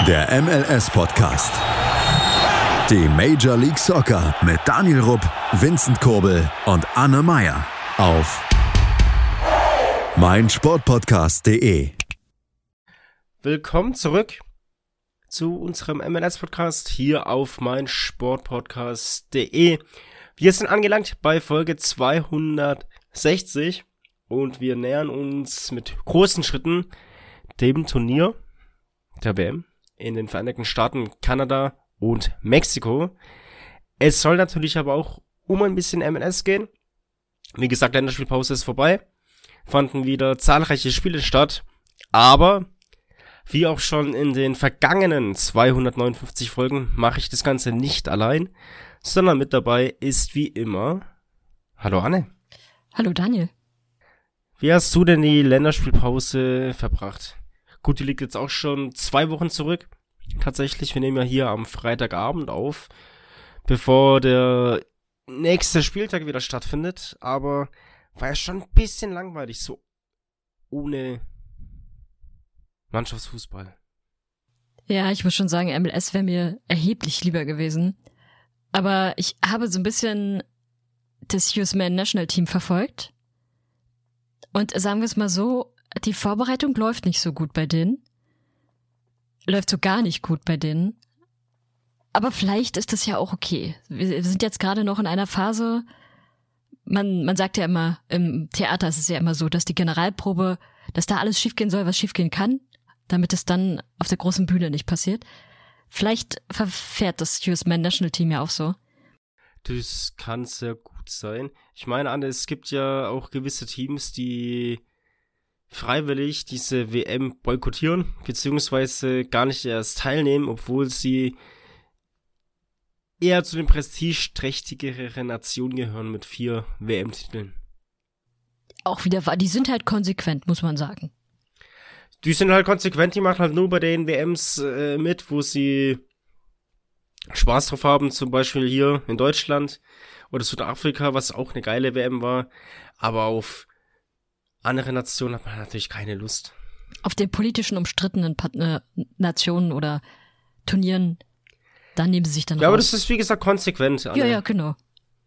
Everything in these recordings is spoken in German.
Der MLS-Podcast. Die Major League Soccer mit Daniel Rupp, Vincent Kurbel und Anne Meyer auf meinsportpodcast.de. Willkommen zurück zu unserem MLS-Podcast hier auf meinsportpodcast.de. Wir sind angelangt bei Folge 260 und wir nähern uns mit großen Schritten dem Turnier der WM in den Vereinigten Staaten, Kanada und Mexiko. Es soll natürlich aber auch um ein bisschen MLS gehen. Wie gesagt, Länderspielpause ist vorbei. Fanden wieder zahlreiche Spiele statt. Aber wie auch schon in den vergangenen 259 Folgen mache ich das Ganze nicht allein, sondern mit dabei ist wie immer... Hallo Anne. Hallo Daniel. Wie hast du denn die Länderspielpause verbracht? Gut, die liegt jetzt auch schon 2 Wochen zurück. Tatsächlich, wir nehmen ja hier am Freitagabend auf, bevor der nächste Spieltag wieder stattfindet. Aber war ja schon ein bisschen langweilig, so ohne Mannschaftsfußball. Ja, ich muss schon sagen, MLS wäre mir erheblich lieber gewesen. Aber ich habe so ein bisschen das US Men National Team verfolgt. Und sagen wir es mal so, die Vorbereitung läuft nicht so gut bei denen. Läuft so gar nicht gut bei denen. Aber vielleicht ist das ja auch okay. Wir sind jetzt gerade noch in einer Phase, man sagt ja immer, im Theater ist es ja immer so, dass die Generalprobe, dass da alles schiefgehen soll, was schiefgehen kann, damit es dann auf der großen Bühne nicht passiert. Vielleicht verfährt das US Men National Team ja auch so. Das kann sehr gut sein. Ich meine, Anne, es gibt ja auch gewisse Teams, die freiwillig diese WM boykottieren, beziehungsweise gar nicht erst teilnehmen, obwohl sie eher zu den prestigeträchtigeren Nationen gehören mit 4 WM-Titeln. Auch wieder, die sind halt konsequent, muss man sagen. Die sind halt konsequent, die machen halt nur bei den WMs mit, wo sie Spaß drauf haben, zum Beispiel hier in Deutschland oder Südafrika, was auch eine geile WM war, aber auf andere Nationen hat man natürlich keine Lust. Auf den politischen umstrittenen Nationen oder Turnieren, da nehmen sie sich dann raus. Ja, aber das ist wie gesagt konsequent. Anne. Ja, genau.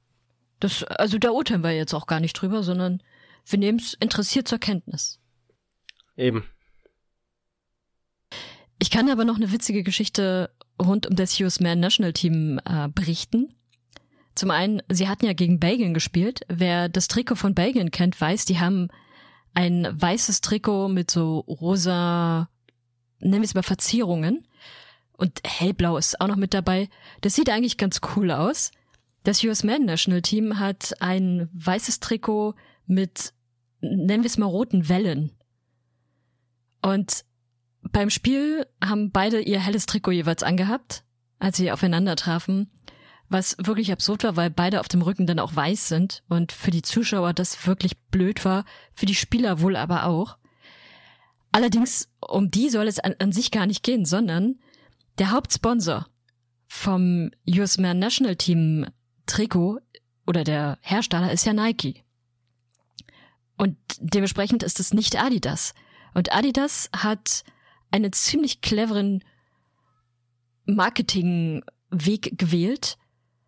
Also da urteilen wir jetzt auch gar nicht drüber, sondern wir nehmen es interessiert zur Kenntnis. Eben. Ich kann aber noch eine witzige Geschichte rund um das US Men National Team berichten. Zum einen, sie hatten ja gegen Belgien gespielt. Wer das Trikot von Belgien kennt, weiß, die haben ein weißes Trikot mit so rosa, nennen wir es mal Verzierungen. Und hellblau ist auch noch mit dabei. Das sieht eigentlich ganz cool aus. Das US Men National Team hat ein weißes Trikot mit, nennen wir es mal roten Wellen. Und beim Spiel haben beide ihr helles Trikot jeweils angehabt, als sie aufeinander trafen. Was wirklich absurd war, weil beide auf dem Rücken dann auch weiß sind und für die Zuschauer das wirklich blöd war, für die Spieler wohl aber auch. Allerdings, um die soll es an sich gar nicht gehen, sondern der Hauptsponsor vom US Men National Team Trikot oder der Hersteller ist ja Nike. Und dementsprechend ist es nicht Adidas. Und Adidas hat einen ziemlich cleveren Marketingweg gewählt,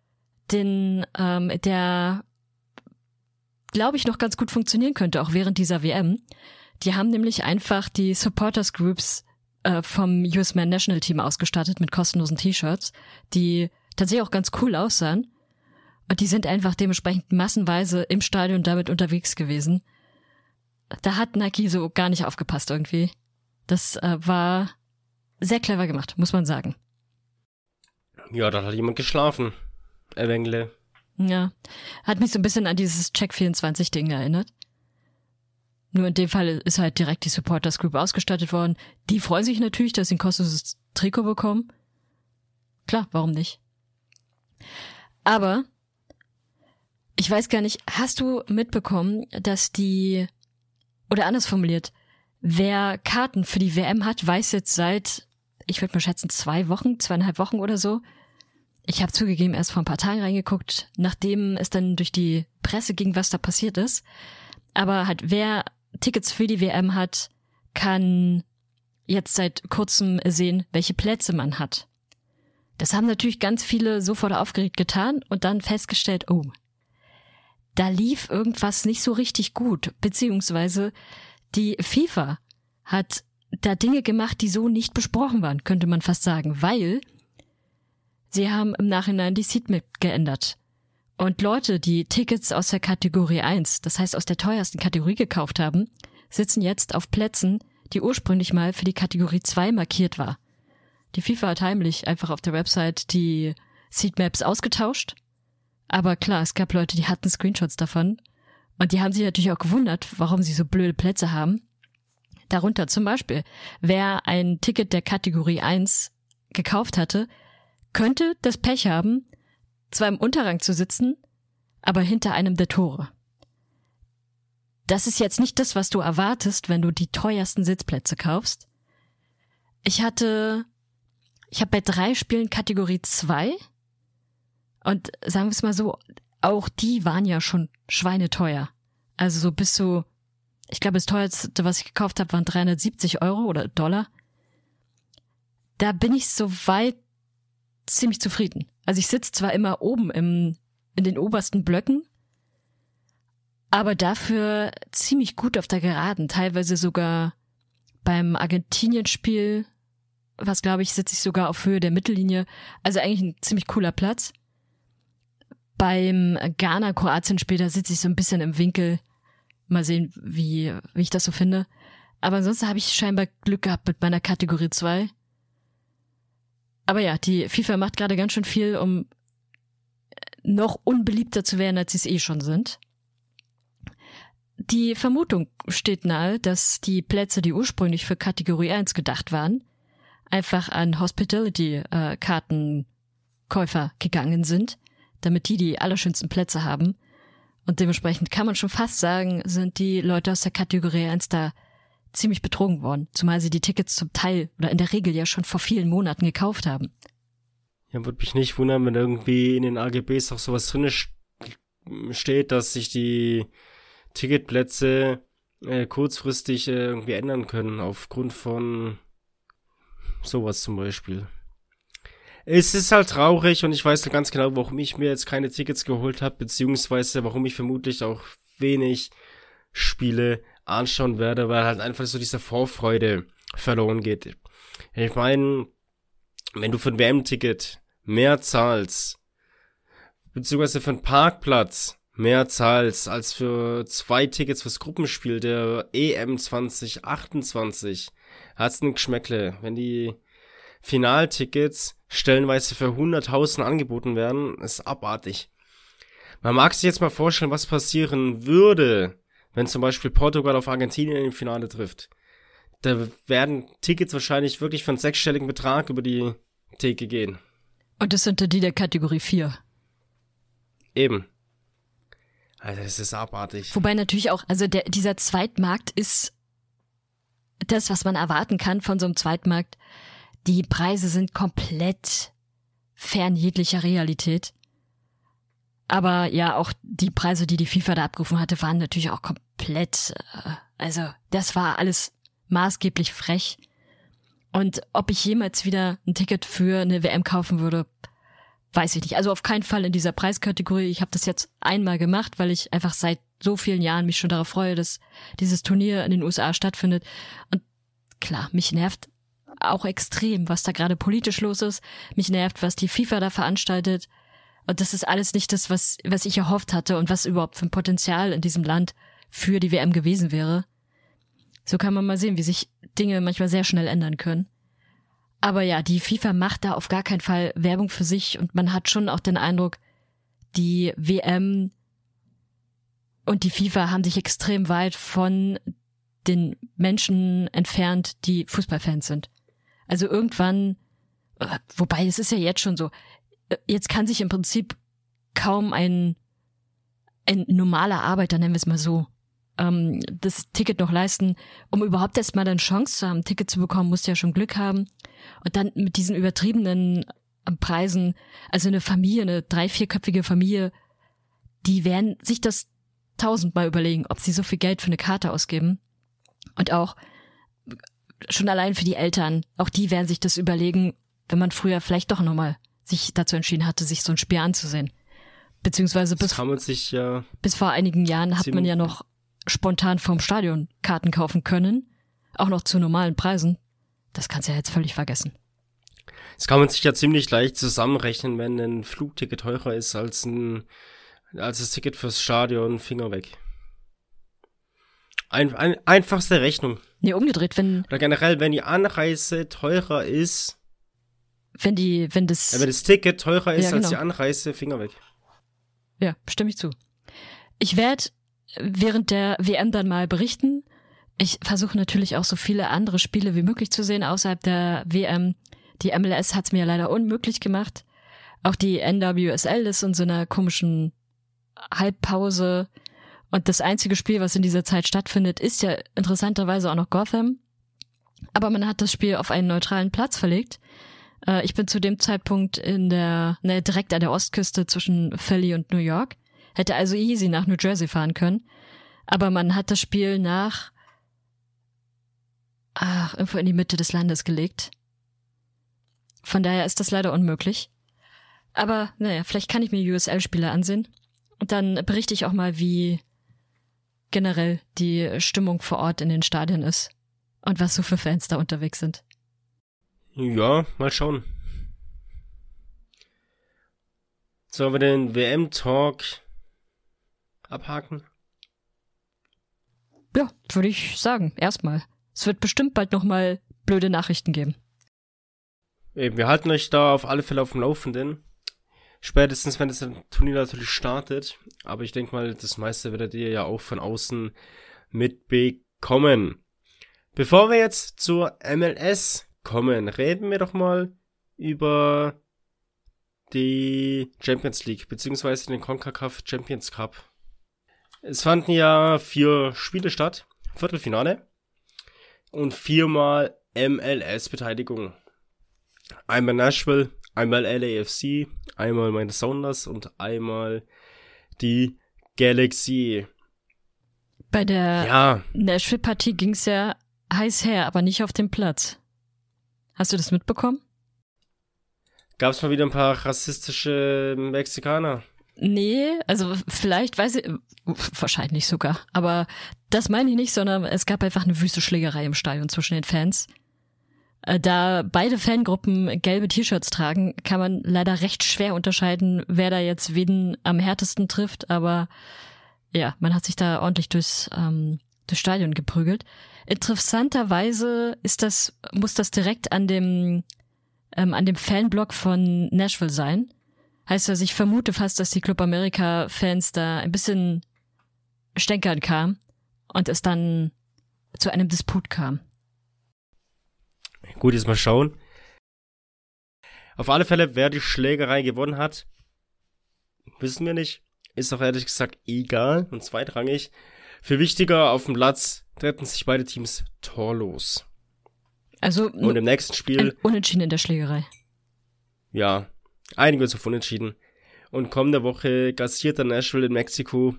der, glaube ich, noch ganz gut funktionieren könnte, auch während dieser WM. Die haben nämlich einfach die Supporters Groups vom US Men National Team ausgestattet mit kostenlosen T-Shirts, die tatsächlich auch ganz cool aussahen. Und die sind einfach dementsprechend massenweise im Stadion damit unterwegs gewesen. Da hat Nike so gar nicht aufgepasst irgendwie. Das war sehr clever gemacht, muss man sagen. Ja, da hat jemand geschlafen. Wengle. Ja, hat mich so ein bisschen an dieses Check24-Ding erinnert. Nur in dem Fall ist halt direkt die Supporters Group ausgestattet worden. Die freuen sich natürlich, dass sie ein kostenloses Trikot bekommen. Klar, warum nicht? Aber ich weiß gar nicht, hast du mitbekommen, dass oder anders formuliert, wer Karten für die WM hat, weiß jetzt seit, ich würde mal schätzen, 2,5 Wochen oder so. Ich habe zugegeben erst vor ein paar Tagen reingeguckt, nachdem es dann durch die Presse ging, was da passiert ist. Aber halt, wer Tickets für die WM hat, kann jetzt seit kurzem sehen, welche Plätze man hat. Das haben natürlich ganz viele sofort aufgeregt getan und dann festgestellt, oh, da lief irgendwas nicht so richtig gut, beziehungsweise die FIFA hat da Dinge gemacht, die so nicht besprochen waren, könnte man fast sagen, weil sie haben im Nachhinein die Seatmap geändert. Und Leute, die Tickets aus der Kategorie 1, das heißt aus der teuersten Kategorie gekauft haben, sitzen jetzt auf Plätzen, die ursprünglich mal für die Kategorie 2 markiert war. Die FIFA hat heimlich einfach auf der Website die Seatmaps ausgetauscht. Aber klar, es gab Leute, die hatten Screenshots davon. Und die haben sich natürlich auch gewundert, warum sie so blöde Plätze haben. Darunter zum Beispiel, wer ein Ticket der Kategorie 1 gekauft hatte, könnte das Pech haben, zwar im Unterrang zu sitzen, aber hinter einem der Tore. Das ist jetzt nicht das, was du erwartest, wenn du die teuersten Sitzplätze kaufst. Ich habe bei 3 Spielen Kategorie 2 und sagen wir es mal so, auch die waren ja schon schweineteuer. Also so bis zu, ich glaube das teuerste, was ich gekauft habe, waren 370 € oder $. Da bin ich soweit ziemlich zufrieden. Also ich sitze zwar immer oben in den obersten Blöcken, aber dafür ziemlich gut auf der Geraden. Teilweise sogar beim Argentinien-Spiel, was glaube ich, sitze ich sogar auf Höhe der Mittellinie. Also eigentlich ein ziemlich cooler Platz. Beim Ghana-Kroatien-Spiel, da sitze ich so ein bisschen im Winkel. Mal sehen, wie ich das so finde. Aber ansonsten habe ich scheinbar Glück gehabt mit meiner Kategorie 2. Aber ja, die FIFA macht gerade ganz schön viel, um noch unbeliebter zu werden, als sie es eh schon sind. Die Vermutung steht nahe, dass die Plätze, die ursprünglich für Kategorie 1 gedacht waren, einfach an Hospitality-Kartenkäufer gegangen sind, damit die allerschönsten Plätze haben. Und dementsprechend kann man schon fast sagen, sind die Leute aus der Kategorie 1 da ziemlich betrogen worden, zumal sie die Tickets zum Teil oder in der Regel ja schon vor vielen Monaten gekauft haben. Ja, würde mich nicht wundern, wenn irgendwie in den AGBs auch sowas drin steht, dass sich die Ticketplätze kurzfristig irgendwie ändern können, aufgrund von sowas zum Beispiel. Es ist halt traurig und ich weiß ganz genau, warum ich mir jetzt keine Tickets geholt habe, beziehungsweise warum ich vermutlich auch wenig Spiele anschauen werde, weil halt einfach so diese Vorfreude verloren geht. Ich meine, wenn du für ein WM-Ticket mehr zahlst, beziehungsweise für einen Parkplatz mehr zahlst als für 2 Tickets fürs Gruppenspiel der EM 2028, hat's ein Geschmäckle. Wenn die Finaltickets stellenweise für 100.000 angeboten werden, ist abartig. Man mag sich jetzt mal vorstellen, was passieren würde, wenn zum Beispiel Portugal auf Argentinien im Finale trifft. Da werden Tickets wahrscheinlich wirklich für einen 6-stelligen Betrag über die Theke gehen. Und das sind die der Kategorie 4. Eben. Also das ist abartig. Wobei natürlich auch, also dieser Zweitmarkt ist das, was man erwarten kann von so einem Zweitmarkt. Die Preise sind komplett fern jeglicher Realität. Aber ja, auch die Preise, die FIFA da abgerufen hatte, waren natürlich auch komplett, also das war alles maßgeblich frech. Und ob ich jemals wieder ein Ticket für eine WM kaufen würde, weiß ich nicht. Also auf keinen Fall in dieser Preiskategorie. Ich habe das jetzt einmal gemacht, weil ich einfach seit so vielen Jahren mich schon darauf freue, dass dieses Turnier in den USA stattfindet. Und klar, mich nervt auch extrem, was da gerade politisch los ist. Mich nervt, was die FIFA da veranstaltet. Und das ist alles nicht das, was ich erhofft hatte und was überhaupt für ein Potenzial in diesem Land für die WM gewesen wäre. So kann man mal sehen, wie sich Dinge manchmal sehr schnell ändern können. Aber ja, die FIFA macht da auf gar keinen Fall Werbung für sich und man hat schon auch den Eindruck, die WM und die FIFA haben sich extrem weit von den Menschen entfernt, die Fußballfans sind. Also irgendwann, wobei es ist ja jetzt schon so, jetzt kann sich im Prinzip kaum ein normaler Arbeiter, nennen wir es mal so, das Ticket noch leisten. Um überhaupt erstmal eine Chance zu haben, ein Ticket zu bekommen, musst du ja schon Glück haben. Und dann mit diesen übertriebenen Preisen, also eine Familie, eine 3-4-köpfige Familie, die werden sich das 1000-mal überlegen, ob sie so viel Geld für eine Karte ausgeben. Und auch, schon allein für die Eltern, auch die werden sich das überlegen, wenn man früher vielleicht doch nochmal sich dazu entschieden hatte, sich so ein Spiel anzusehen. Beziehungsweise bis vor einigen Jahren hat man ja noch spontan vom Stadion Karten kaufen können, auch noch zu normalen Preisen. Das kannst du ja jetzt völlig vergessen. Das kann man sich ja ziemlich leicht zusammenrechnen, wenn ein Flugticket teurer ist als das Ticket fürs Stadion, Finger weg. Einfachste Rechnung. Nee, umgedreht, oder generell, wenn die Anreise teurer ist, wenn das Ticket teurer ist ja, genau. als die Anreise, Finger weg. Ja, stimme ich zu. Ich werde während der WM dann mal berichten. Ich versuche natürlich auch so viele andere Spiele wie möglich zu sehen außerhalb der WM. Die MLS hat es mir leider unmöglich gemacht. Auch die NWSL ist in so einer komischen Halbpause. Und das einzige Spiel, was in dieser Zeit stattfindet, ist ja interessanterweise auch noch Gotham. Aber man hat das Spiel auf einen neutralen Platz verlegt. Ich bin zu dem Zeitpunkt direkt an der Ostküste zwischen Philly und New York. Hätte also easy nach New Jersey fahren können. Aber man hat das Spiel irgendwo in die Mitte des Landes gelegt. Von daher ist das leider unmöglich. Aber vielleicht kann ich mir USL-Spiele ansehen. Und dann berichte ich auch mal, wie generell die Stimmung vor Ort in den Stadien ist. Und was so für Fans da unterwegs sind. Ja, mal schauen. Sollen wir den WM-Talk abhaken? Ja, würde ich sagen, erstmal. Es wird bestimmt bald nochmal blöde Nachrichten geben. Eben, wir halten euch da auf alle Fälle auf dem Laufenden. Spätestens, wenn das Turnier natürlich startet. Aber ich denke mal, das meiste werdet ihr ja auch von außen mitbekommen. Bevor wir jetzt zur MLS kommen, reden wir doch mal über die Champions League, beziehungsweise den CONCACAF Champions Cup. Es fanden ja 4 Spiele statt, Viertelfinale und 4-mal MLS-Beteiligung. Einmal Nashville, einmal LAFC, einmal meine Sounders und einmal die Galaxy. Bei der Nashville-Partie ging es ja heiß her, aber nicht auf dem Platz. Hast du das mitbekommen? Gab es mal wieder ein paar rassistische Mexikaner? Nee, also vielleicht, wahrscheinlich sogar. Aber das meine ich nicht, sondern es gab einfach eine wüste Schlägerei im Stadion zwischen den Fans. Da beide Fangruppen gelbe T-Shirts tragen, kann man leider recht schwer unterscheiden, wer da jetzt wen am härtesten trifft. Aber ja, man hat sich da ordentlich durchs Stadion geprügelt. Interessanterweise muss das direkt an dem Fanblock von Nashville sein. Heißt also, ich vermute fast, dass die Club America-Fans da ein bisschen stänkern kamen und es dann zu einem Disput kam. Gut, jetzt mal schauen. Auf alle Fälle, wer die Schlägerei gewonnen hat, wissen wir nicht. Ist auch ehrlich gesagt egal und zweitrangig. Viel wichtiger, auf dem Platz treten sich beide Teams torlos. Also und im nächsten Spiel Unentschieden in der Schlägerei. Ja, einige zu unentschieden. Und kommende Woche gastiert der Nashville in Mexiko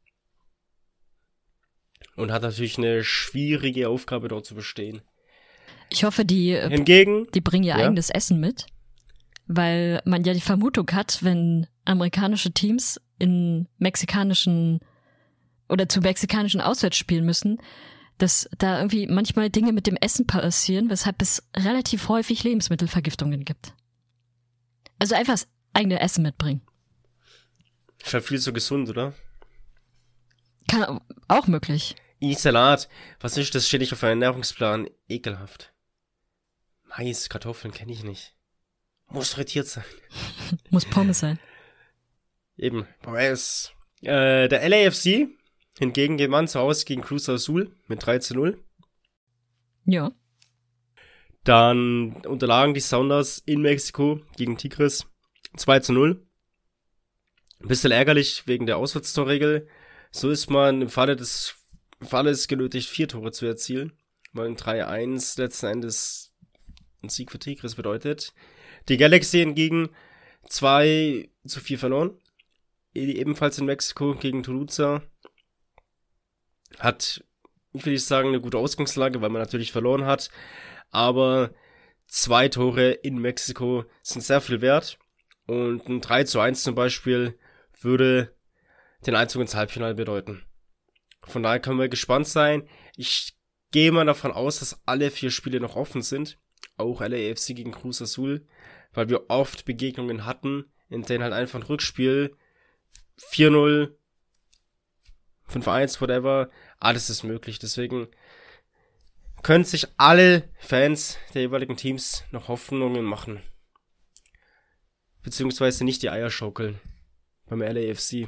und hat natürlich eine schwierige Aufgabe dort zu bestehen. Ich hoffe, die bringen ihr eigenes Essen mit, weil man ja die Vermutung hat, wenn amerikanische Teams in mexikanischen oder zu mexikanischen Auswärtsspielen müssen, dass da irgendwie manchmal Dinge mit dem Essen passieren, weshalb es relativ häufig Lebensmittelvergiftungen gibt. Also einfach das eigene Essen mitbringen. Ist halt viel so gesund, oder? Kann auch möglich. Salat. Was ist das? Steht nicht auf einem Ernährungsplan. Ekelhaft. Mais, Kartoffeln kenne ich nicht. Muss frittiert sein. Muss Pommes sein. Eben. Der LAFC hingegen gewann zu Hause gegen Cruz Azul mit 3-0. Ja. Dann unterlagen die Sounders in Mexiko gegen Tigres 2-0. Ein bisschen ärgerlich wegen der Auswärtstorregel. So ist man im Falle des Falles genötigt, 4 Tore zu erzielen, weil ein 3-1 letzten Endes ein Sieg für Tigres bedeutet. Die Galaxy hingegen 2-4 verloren. Ebenfalls in Mexiko gegen Toluca. Hat ich will nicht sagen, eine gute Ausgangslage, weil man natürlich verloren hat. Aber 2 Tore in Mexiko sind sehr viel wert. Und ein 3:1 zum Beispiel würde den Einzug ins Halbfinale bedeuten. Von daher können wir gespannt sein. Ich gehe mal davon aus, dass alle 4 Spiele noch offen sind. Auch LAFC gegen Cruz Azul. Weil wir oft Begegnungen hatten, in denen halt einfach ein Rückspiel 4-0, 5-1, whatever, alles ist möglich. Deswegen können sich alle Fans der jeweiligen Teams noch Hoffnungen machen. Beziehungsweise nicht die Eier schaukeln beim LAFC.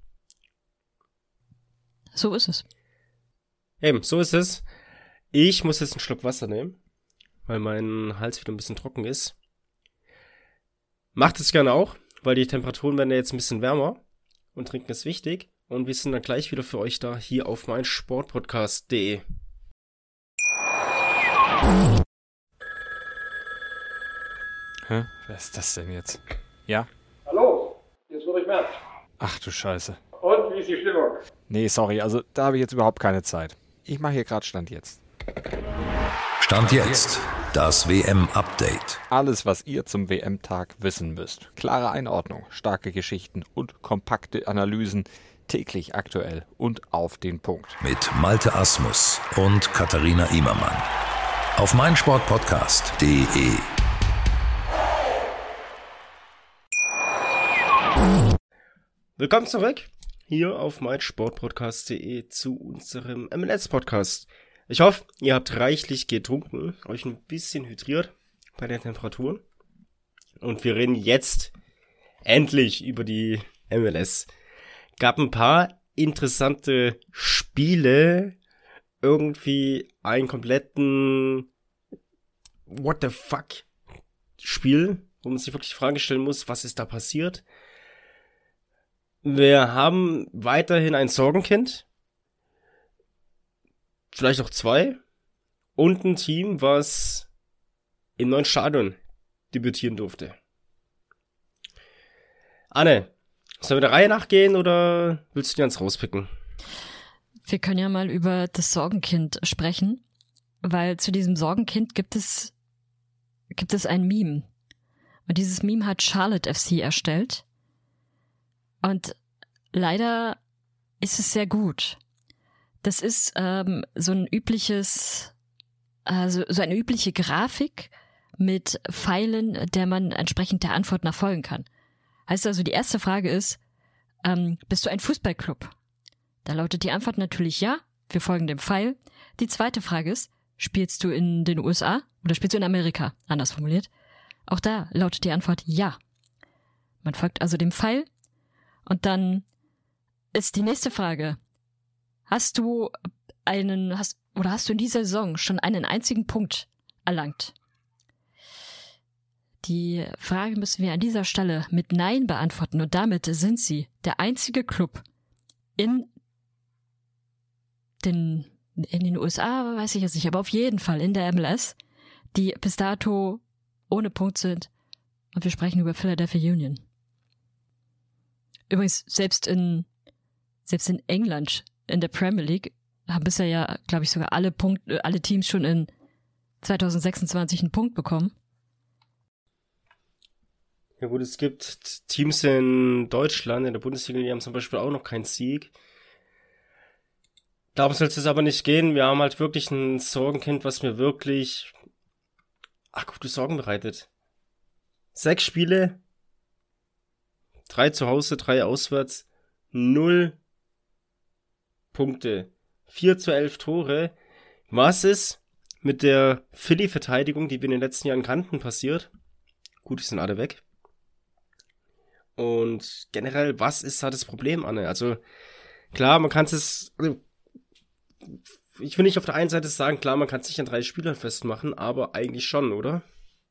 So ist es. Eben, so ist es. Ich muss jetzt einen Schluck Wasser nehmen, weil mein Hals wieder ein bisschen trocken ist. Macht es gerne auch, weil die Temperaturen werden ja jetzt ein bisschen wärmer und trinken ist wichtig. Und wir sind dann gleich wieder für euch da, hier auf meinsportpodcast.de. Hä? Wer ist das denn jetzt? Ja? Hallo, hier ist Ulrich Merz. Ach du Scheiße. Und wie ist die Stimmung? Nee, sorry, also da habe ich jetzt überhaupt keine Zeit. Ich mache hier gerade Stand jetzt. Stand jetzt. Das WM-Update. Alles, was ihr zum WM-Tag wissen müsst. Klare Einordnung, starke Geschichten und kompakte Analysen. Täglich aktuell und auf den Punkt. Mit Malte Asmus und Katharina Immermann. Auf meinsportpodcast.de. Willkommen zurück hier auf meinsportpodcast.de zu unserem MLS-Podcast. Ich hoffe, ihr habt reichlich getrunken, euch ein bisschen hydriert bei den Temperaturen. Und wir reden jetzt endlich über die MLS. Gab ein paar interessante Spiele, irgendwie einen kompletten What the fuck Spiel, wo man sich wirklich die Frage stellen muss, was ist da passiert? Wir haben weiterhin ein Sorgenkind, vielleicht auch 2, und ein Team, was im neuen Stadion debütieren durfte. Anne, sollen wir der Reihe nachgehen oder willst du dir eins rauspicken? Wir können ja mal über das Sorgenkind sprechen, weil zu diesem Sorgenkind gibt es ein Meme. Und dieses Meme hat Charlotte FC erstellt. Und leider ist es sehr gut. Das ist so eine übliche Grafik mit Pfeilen, der man entsprechend der Antwort nachfolgen kann. Heißt also, die erste Frage ist, bist du ein Fußballclub? Da lautet die Antwort natürlich ja, wir folgen dem Pfeil. Die zweite Frage ist, spielst du in den USA oder spielst du in Amerika? Anders formuliert. Auch da lautet die Antwort ja. Man folgt also dem Pfeil. Und dann ist die nächste Frage, hast du in dieser Saison schon einen einzigen Punkt erlangt? Die Frage müssen wir an dieser Stelle mit Nein beantworten und damit sind sie der einzige Club in den USA, weiß ich jetzt nicht, aber auf jeden Fall in der MLS, die bis dato ohne Punkt sind. Und wir sprechen über Philadelphia Union. Übrigens, selbst in England, in der Premier League, haben bisher ja, glaube ich, sogar alle Teams schon in 2026 einen Punkt bekommen. Ja gut, es gibt Teams in Deutschland, in der Bundesliga, die haben zum Beispiel auch noch keinen Sieg. Darum soll es aber nicht gehen. Wir haben halt wirklich ein Sorgenkind, was mir wirklich gute Sorgen bereitet. 6 Spiele, 3 zu Hause, 3 auswärts, 0 Punkte, 4-11 Tore. Was ist mit der Philly-Verteidigung, die wir in den letzten Jahren kannten, passiert? Gut, die sind alle weg. Und generell, was ist da das Problem, Anne? Also, klar, man kann es, ich will nicht auf der einen Seite sagen, klar, man kann es nicht an 3 Spielern festmachen, aber eigentlich schon, oder?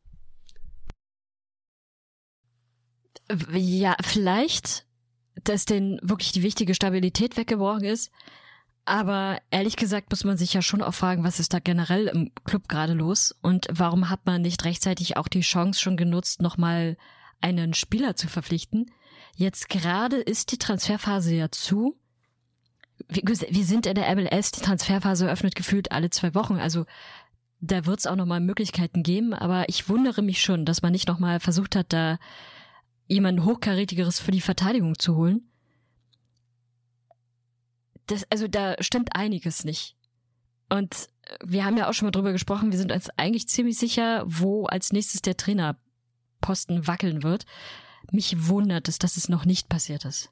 Ja, vielleicht, dass denen wirklich die wichtige Stabilität weggebrochen ist. Aber ehrlich gesagt muss man sich ja schon auch fragen, was ist da generell im Club gerade los? Und warum hat man nicht rechtzeitig auch die Chance schon genutzt, nochmal einen Spieler zu verpflichten? Jetzt gerade ist die Transferphase ja zu. wir sind in der MLS, die Transferphase öffnet gefühlt alle 2 Wochen, also da wird es auch nochmal Möglichkeiten geben, aber ich wundere mich schon, dass man nicht nochmal versucht hat, da jemanden Hochkarätigeres für die Verteidigung zu holen. Also da stimmt einiges nicht. Und wir haben ja auch schon mal drüber gesprochen, wir sind uns eigentlich ziemlich sicher, wo als nächstes der Trainerposten wackeln wird. Mich wundert es, dass es noch nicht passiert ist.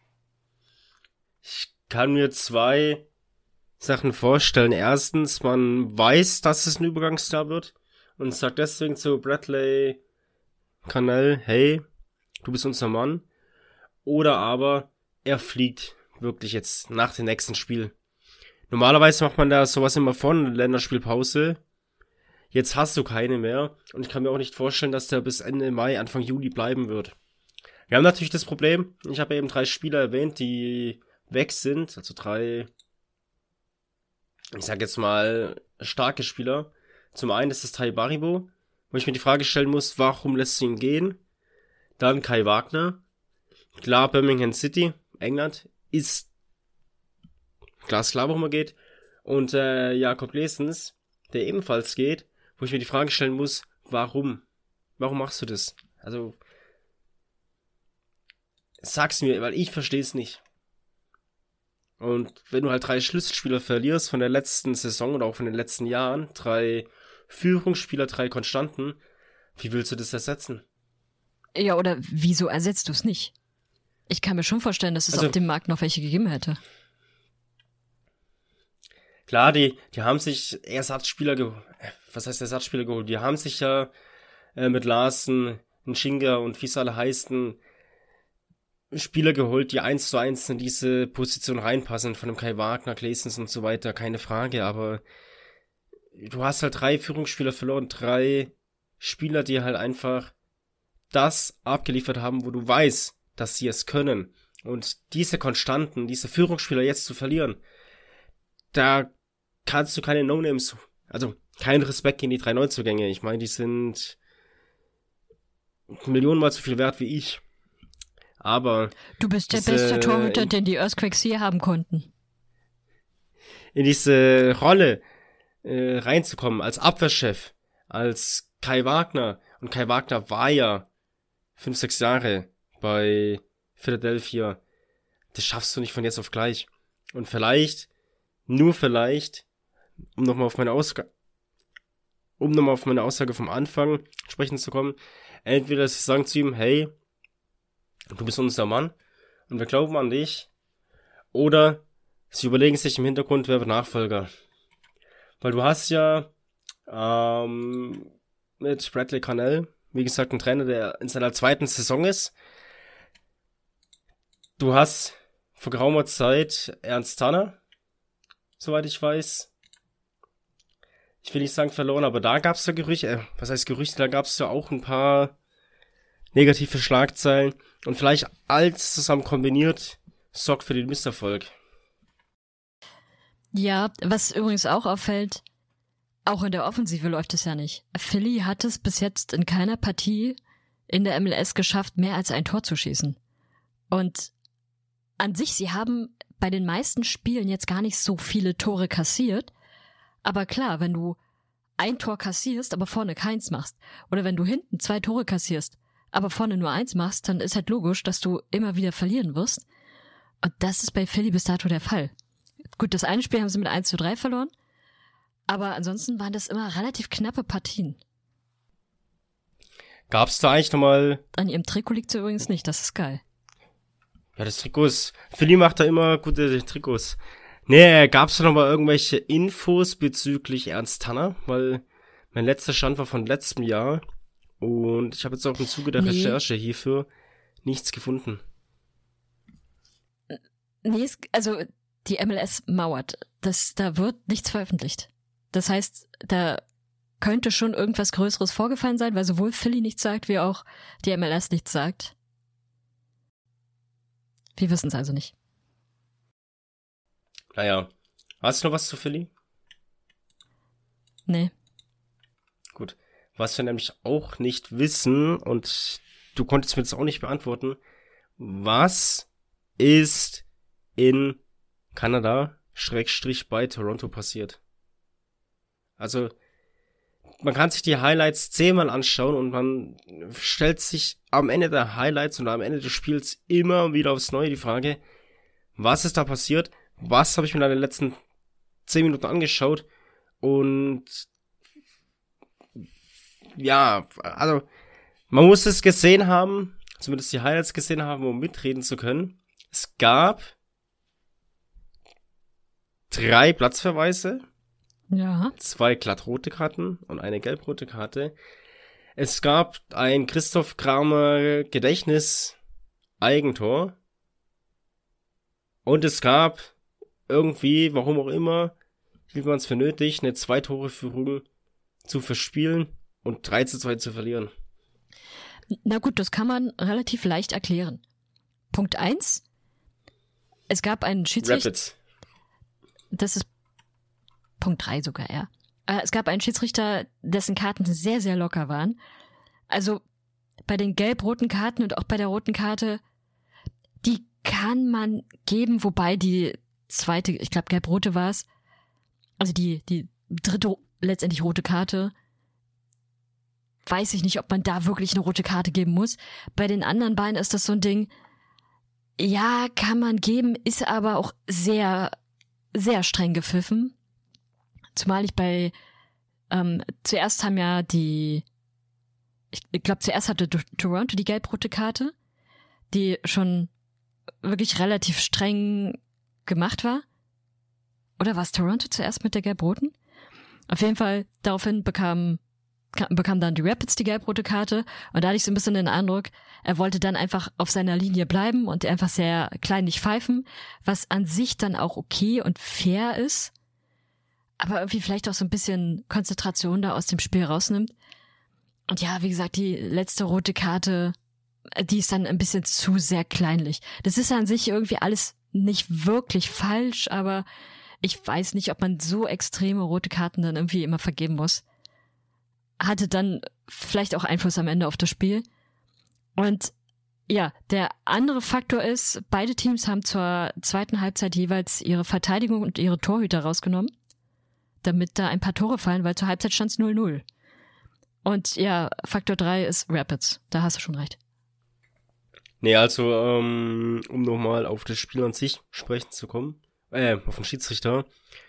Ich kann mir 2 Sachen vorstellen. Erstens, man weiß, dass es ein Übergangsjahr wird und sagt deswegen zu Bradley Cannell, hey, du bist unser Mann. Oder aber er fliegt wirklich jetzt nach dem nächsten Spiel. Normalerweise macht man da sowas immer vor einer Länderspielpause. Jetzt hast du keine mehr und ich kann mir auch nicht vorstellen, dass der bis Ende Mai, Anfang Juli bleiben wird. Wir haben natürlich das Problem, ich habe eben 3 Spieler erwähnt, die weg sind, also 3, ich sag jetzt mal, starke Spieler. Zum einen ist es Tai Baribo, wo ich mir die Frage stellen muss, warum lässt du ihn gehen? Dann Kai Wagner. Klar, Birmingham City, England, ist glasklar, warum er geht. Und Jakob Leesens, der ebenfalls geht, wo ich mir die Frage stellen muss, warum? Warum machst du das? Also, sag's mir, weil ich verstehe es nicht. Und wenn du halt 3 Schlüsselspieler verlierst von der letzten Saison oder auch von den letzten Jahren, 3 Führungsspieler, 3 Konstanten, wie willst du das ersetzen? Ja, oder wieso ersetzt du es nicht? Ich kann mir schon vorstellen, dass es auf dem Markt noch welche gegeben hätte. Klar, die haben sich Ersatzspieler geholt? Die haben sich ja mit Larsen, Nshinga und wie es alle heißen, Spieler geholt, die 1:1 in diese Position reinpassen, von dem Kai Wagner, Claessens und so weiter, keine Frage, aber du hast halt 3 Führungsspieler verloren, 3 Spieler, die halt einfach das abgeliefert haben, wo du weißt, dass sie es können. Und diese Konstanten, diese Führungsspieler jetzt zu verlieren, da kannst du keine No-Names, also kein Respekt gegen die 3 Neuzugänge. Ich meine, die sind millionenmal so viel wert wie ich. Aber du bist der beste Torhüter, den die Earthquakes hier haben konnten. In diese Rolle reinzukommen als Abwehrchef, als Kai Wagner. Und Kai Wagner war ja 5-6 Jahre bei Philadelphia. Das schaffst du nicht von jetzt auf gleich. Und vielleicht, nur vielleicht, um nochmal auf meine Aussage vom Anfang sprechen zu kommen, entweder sie sagen zu ihm, hey, du bist unser Mann und wir glauben an dich, oder sie überlegen sich im Hintergrund, wer wird Nachfolger. Weil du hast ja mit Bradley Cannell, wie gesagt, einen Trainer, der in seiner 2. Saison ist. Du hast vor geraumer Zeit Ernst Tanner, soweit ich weiß. Ich will nicht sagen verloren, aber da gab es ja Gerüchte, da gab es ja auch ein paar negative Schlagzeilen. Und vielleicht alles zusammen kombiniert sorgt für den Misserfolg. Ja, was übrigens auch auffällt, auch in der Offensive läuft es ja nicht. Philly hat es bis jetzt in keiner Partie in der MLS geschafft, mehr als ein Tor zu schießen. Und an sich, sie haben bei den meisten Spielen jetzt gar nicht so viele Tore kassiert. Aber klar, wenn du ein Tor kassierst, aber vorne keins machst, oder wenn du hinten 2 Tore kassierst, aber vorne nur 1 machst, dann ist halt logisch, dass du immer wieder verlieren wirst. Und das ist bei Philly bis dato der Fall. Gut, das eine Spiel haben sie mit 1:3 verloren, aber ansonsten waren das immer relativ knappe Partien. Gab's da eigentlich nochmal... An ihrem Trikot liegt's übrigens nicht, das ist geil. Ja, das Trikot ist... Philly macht da immer gute Trikots. Nee, gab's da nochmal irgendwelche Infos bezüglich Ernst Tanner? Weil mein letzter Stand war von letztem Jahr und ich habe jetzt auch im Zuge der Recherche hierfür nichts gefunden. Nee, also die MLS mauert. Da wird nichts veröffentlicht. Das heißt, da könnte schon irgendwas Größeres vorgefallen sein, weil sowohl Philly nichts sagt, wie auch die MLS nichts sagt. Wir wissen es also nicht. Naja. Hast du noch was zu Philly? Nee. Gut. Was wir nämlich auch nicht wissen, und du konntest mir das auch nicht beantworten, was ist in Kanada / bei Toronto passiert. Also, man kann sich die Highlights 10-mal anschauen und man stellt sich am Ende der Highlights und am Ende des Spiels immer wieder aufs Neue die Frage, was ist da passiert? Was habe ich mir in den letzten 10 Minuten angeschaut? Und ja, also man muss es gesehen haben, zumindest die Highlights gesehen haben, um mitreden zu können. Es gab 3 Platzverweise, Ja. 2 glattrote Karten und eine gelbrote Karte. Es gab ein Christoph Kramer Gedächtnis-Eigentor. Und es gab irgendwie, warum auch immer, hielt man es für nötig, eine 2-Tore-Führung zu verspielen und 3:2 zu verlieren. Na gut, das kann man relativ leicht erklären. Punkt 1. Es gab einen Schiedsrichter. Rapids. Das ist Punkt 3 sogar, ja. Es gab einen Schiedsrichter, dessen Karten sehr, sehr locker waren. Also bei den gelb-roten Karten und auch bei der roten Karte, die kann man geben, wobei die zweite, ich glaube gelb-rote war es, also die dritte letztendlich rote Karte, weiß ich nicht, ob man da wirklich eine rote Karte geben muss. Bei den anderen beiden ist das so ein Ding, ja, kann man geben, ist aber auch sehr, sehr streng gepfiffen. Zumal ich zuerst haben ja ich glaube, zuerst hatte Toronto die gelb-rote Karte, die schon wirklich relativ streng gemacht war. Oder war es Toronto zuerst mit der gelb-roten? Auf jeden Fall, daraufhin bekam dann die Rapids die gelb-rote Karte und da hatte ich so ein bisschen den Eindruck, er wollte dann einfach auf seiner Linie bleiben und einfach sehr kleinlich pfeifen, was an sich dann auch okay und fair ist, aber irgendwie vielleicht auch so ein bisschen Konzentration da aus dem Spiel rausnimmt. Und ja, wie gesagt, die letzte rote Karte, die ist dann ein bisschen zu sehr kleinlich. Das ist an sich irgendwie alles nicht wirklich falsch, aber ich weiß nicht, ob man so extreme rote Karten dann irgendwie immer vergeben muss. Hatte dann vielleicht auch Einfluss am Ende auf das Spiel. Und ja, der andere Faktor ist, beide Teams haben zur zweiten Halbzeit jeweils ihre Verteidigung und ihre Torhüter rausgenommen, damit da ein paar Tore fallen, weil zur Halbzeit stand es 0-0. Und ja, Faktor 3 ist Rapids. Da hast du schon recht. Nee, also, um nochmal auf das Spiel an sich sprechen zu kommen, auf den Schiedsrichter,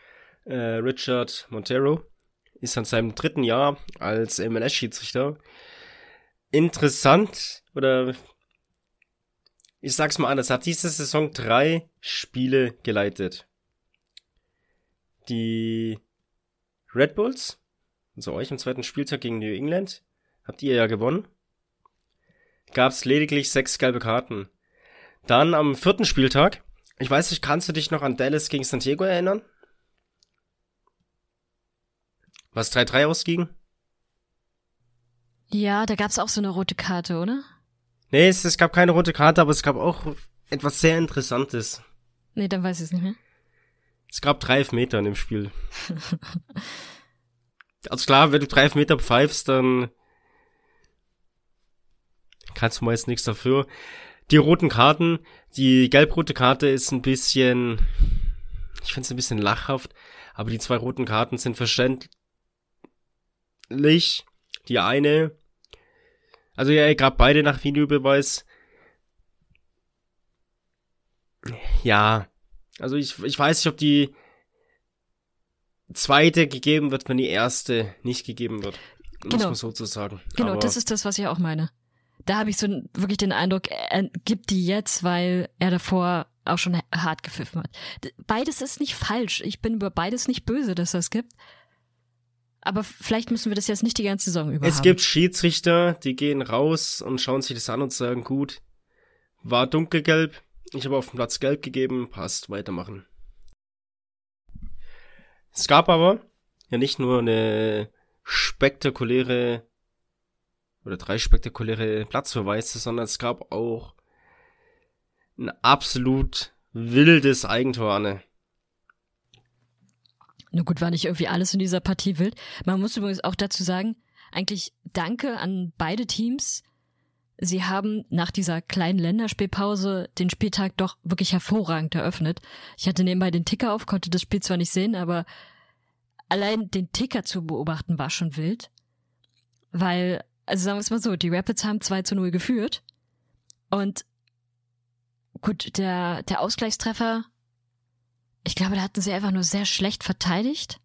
Richard Montero ist an seinem 3. Jahr als MLS-Schiedsrichter. Interessant, oder ich sag's mal anders, hat diese Saison 3 Spiele geleitet. Die Red Bulls, also euch im 2. Spieltag gegen New England, habt ihr ja gewonnen. Gab's lediglich 6 gelbe Karten. Dann am 4. Spieltag, ich weiß nicht, kannst du dich noch an Dallas gegen San Diego erinnern? Was 3:3 ausging? Ja, da gab's auch so eine rote Karte, oder? Nee, es gab keine rote Karte, aber es gab auch etwas sehr Interessantes. Nee, dann weiß ich es nicht mehr. Es gab 3 Elfmeter in dem Spiel. Also klar, wenn du 3 Elfmeter pfeifst, dann kannst du meist nichts dafür. Die roten Karten, die gelb-rote Karte ist ein bisschen, ich finde es ein bisschen lachhaft, aber die 2 roten Karten sind verständlich. Die eine, also ja, gab beide nach Videobeweis. Ja, also ich weiß nicht, ob die zweite gegeben wird, wenn die erste nicht gegeben wird. Muss man so zu sagen. Genau, aber das ist das, was ich auch meine. Da habe ich so wirklich den Eindruck, er gibt die jetzt, weil er davor auch schon hart gepfiffen hat. Beides ist nicht falsch. Ich bin über beides nicht böse, dass das gibt. Aber vielleicht müssen wir das jetzt nicht die ganze Saison über Es haben. gibt Schiedsrichter, die gehen raus und schauen sich das an und sagen, gut, war dunkelgelb, ich habe auf dem Platz gelb gegeben, passt, weitermachen. Es gab aber ja nicht nur eine spektakuläre oder 3 spektakuläre Platzverweise, sondern es gab auch ein absolut wildes Eigentor, Anne. Na gut, war nicht irgendwie alles in dieser Partie wild. Man muss übrigens auch dazu sagen, eigentlich danke an beide Teams, sie haben nach dieser kleinen Länderspielpause den Spieltag doch wirklich hervorragend eröffnet. Ich hatte nebenbei den Ticker auf, konnte das Spiel zwar nicht sehen, aber allein den Ticker zu beobachten war schon wild. Weil, also sagen wir es mal so, die Rapids haben 2-0 geführt. Und gut, der Ausgleichstreffer, ich glaube, da hatten sie einfach nur sehr schlecht verteidigt.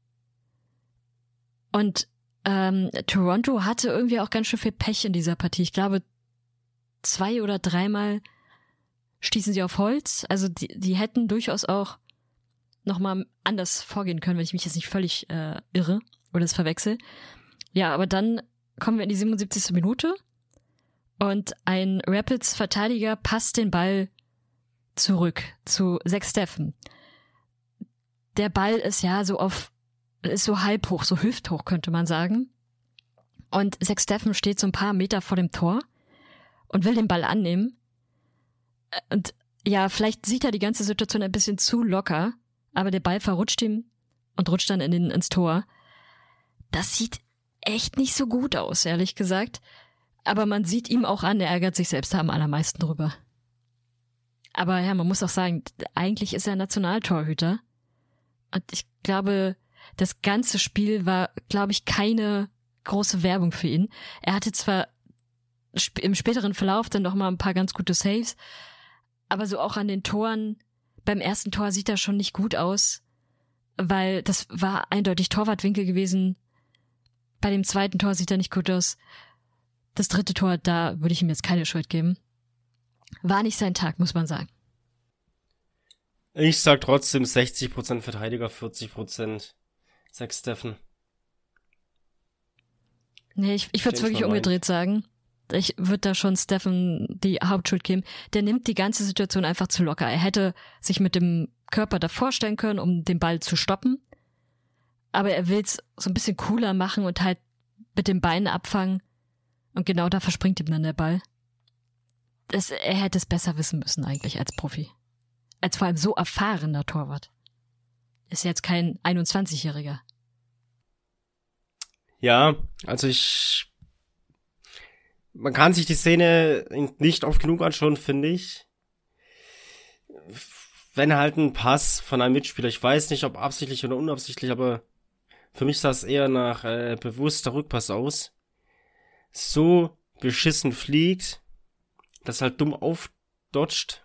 Und Toronto hatte irgendwie auch ganz schön viel Pech in dieser Partie. Ich glaube, 2 oder 3 Mal stießen sie auf Holz. Also die hätten durchaus auch nochmal anders vorgehen können, wenn ich mich jetzt nicht völlig irre oder es verwechsel. Ja, aber dann kommen wir in die 77. Minute und ein Rapids-Verteidiger passt den Ball zurück zu Zach Steffen. Der Ball ist ja ist so halb hoch, so hüfthoch, könnte man sagen. Und Zach Steffen steht so ein paar Meter vor dem Tor und will den Ball annehmen. Und ja, vielleicht sieht er die ganze Situation ein bisschen zu locker, aber der Ball verrutscht ihm und rutscht dann ins Tor. Das sieht echt nicht so gut aus, ehrlich gesagt. Aber man sieht ihm auch an, er ärgert sich selbst am allermeisten drüber. Aber ja, man muss auch sagen, eigentlich ist er Nationaltorhüter. Und ich glaube, das ganze Spiel war, glaube ich, keine große Werbung für ihn. Er hatte zwar im späteren Verlauf dann noch mal ein paar ganz gute Saves, aber so auch an den Toren, beim ersten Tor sieht er schon nicht gut aus, weil das war eindeutig Torwartwinkel gewesen. Bei dem zweiten Tor sieht er nicht gut aus. Das dritte Tor, da würde ich ihm jetzt keine Schuld geben. War nicht sein Tag, muss man sagen. Ich sag trotzdem 60% Verteidiger, 40% Zach Steffen. Nee, ich würde es wirklich umgedreht sagen. Ich würde da schon Steffen die Hauptschuld geben. Der nimmt die ganze Situation einfach zu locker. Er hätte sich mit dem Körper davor stellen können, um den Ball zu stoppen. Aber er will es so ein bisschen cooler machen und halt mit den Beinen abfangen. Und genau da verspringt ihm dann der Ball. Er hätte es besser wissen müssen eigentlich als Profi. Als vor allem so erfahrener Torwart. Ist jetzt kein 21-Jähriger. Ja, also man kann sich die Szene nicht oft genug anschauen, finde ich. Wenn halt ein Pass von einem Mitspieler, ich weiß nicht, ob absichtlich oder unabsichtlich, aber für mich sah es eher nach bewusster Rückpass aus. So beschissen fliegt, das halt dumm aufdodgt.